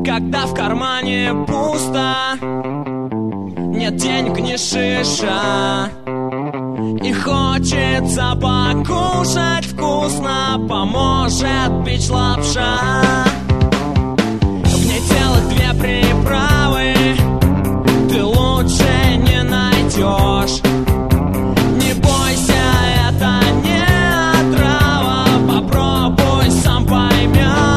Когда в кармане пусто, нет денег ни шиша, и хочется покушать вкусно, поможет бич-лапша. В ней целых 2 приправы, ты лучше не найдешь. Не бойся, это не отрава, попробуй, сам поймешь.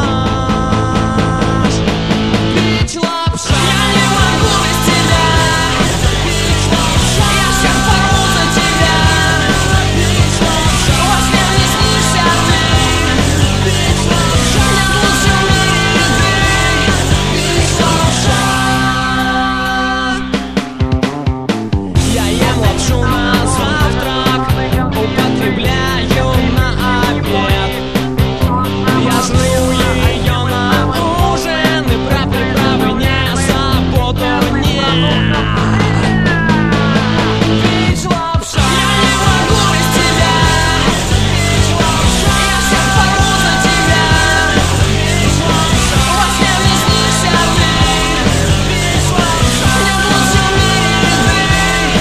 Бич-лапша, я не могу без тебя. Бич-лапша, я всех порву за тебя. Бич-лапша, во сне мне снишься ты. Бич-лапша, мне лучше в мире ты. Бич-лапша. Я ем лапшу на завтрак, употребляю на обед. Я жру ее на ужин, и про приправы не забуду, нет. Бич-лапша, я не могу без тебя. Бич-лапша, я всех порву за тебя. Бич-лапша, во сне мне снишься ты. Бич-лапша, мне лучше в мире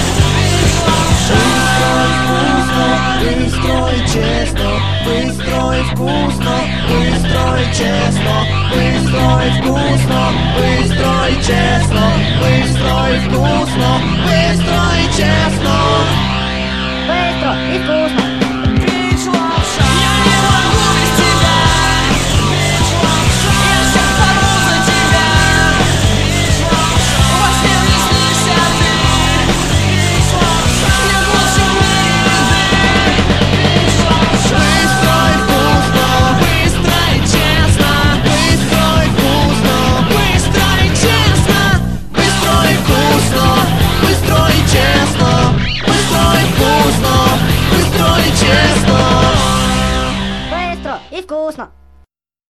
ты. Быстро и честно, быстро и вкусно, быстро и честно, быстро и вкусно, быстро и честно, быстро и вкусно, быстро и честно. Быстро и вкусно. Бич-лапша, я не могу без тебя. Бич-лапша, я всех порву за тебя. Бич-лапша, во сне мне снишься ты. Бич-лапша, мне лучше в мире ты. Бич-лапша, быстро и вкусно, быстро и честно, быстро и вкусно, быстро и честно, быстро и вкусно, быстро и честно, быстро и вкусно, быстро и честно. Быстро и вкусно.